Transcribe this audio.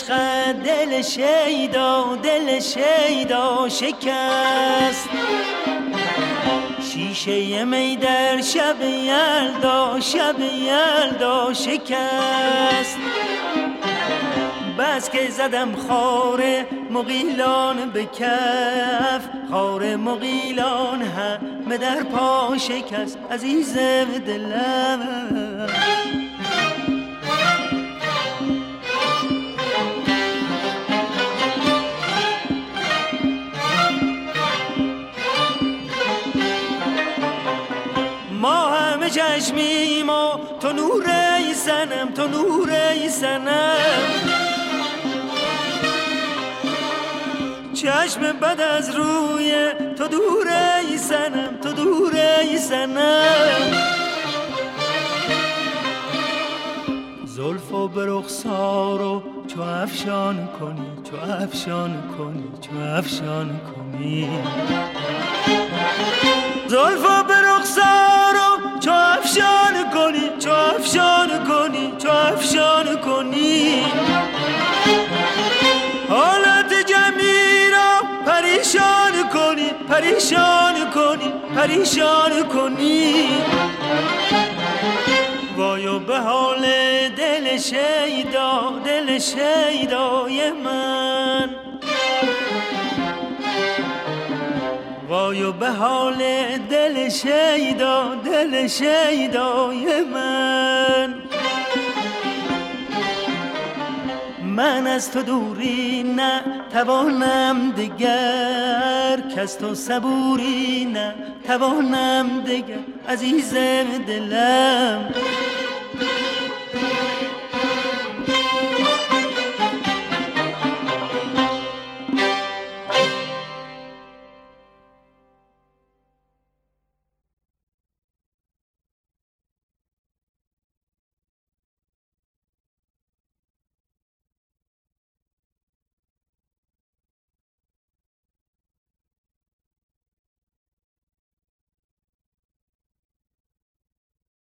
عشق دل شیدا شکست. شیشه می در شب یلدا شکست. بس که زدم خار مغیلان به کف، خار مغیلان همه در پا شکست. عزیزم دلم ما همه چشمیم و تو نوره سنم، تو نوره سنم. چشم بد از روی تو دوره سنم، تو دوره سنم. زلفو به رخسارو چو افشان کنی، چو افشان کنی، چو افشان کنی. زلفو به رخسارو چو افشان کنی، چو افشان کنی، چو افشان کنی. حالت جمعی را پریشان کنی، پریشان کنی، پریشان کنی. وایو به حال دل شیدای من، وایو به حال دل شیدای من. من از تو دوری نه توانم دگر، کس تو صبوری نه توانم دگر. عزیزم دلم